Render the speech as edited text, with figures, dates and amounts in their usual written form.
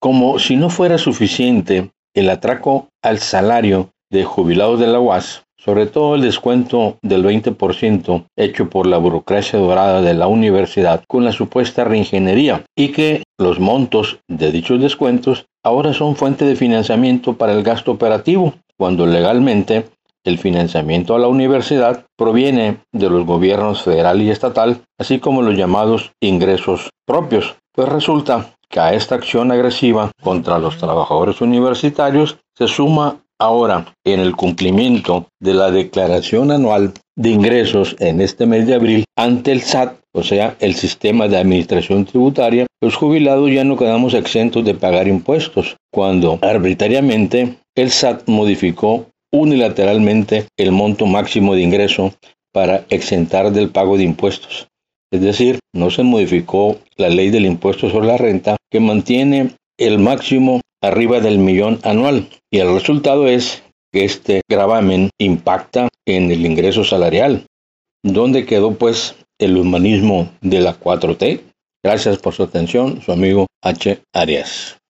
Como si no fuera suficiente el atraco al salario de jubilados de la UAS, sobre todo el descuento del 20% hecho por la burocracia dorada de la universidad con la supuesta reingeniería, y que los montos de dichos descuentos ahora son fuente de financiamiento para el gasto operativo, cuando legalmente el financiamiento a la universidad proviene de los gobiernos federal y estatal, así como los llamados ingresos propios. Pues resulta que a esta acción agresiva contra los trabajadores universitarios se suma ahora, en el cumplimiento de la declaración anual de ingresos en este mes de abril ante el SAT, o sea, el sistema de administración tributaria, los jubilados ya no quedamos exentos de pagar impuestos, cuando arbitrariamente el SAT modificó unilateralmente el monto máximo de ingreso para exentar del pago de impuestos. Es decir, no se modificó la ley del impuesto sobre la renta, que mantiene el máximo arriba del millón anual, y el resultado es que este gravamen impacta en el ingreso salarial. ¿Dónde quedó pues el humanismo de la 4T? Gracias por su atención, su amigo H. Arias.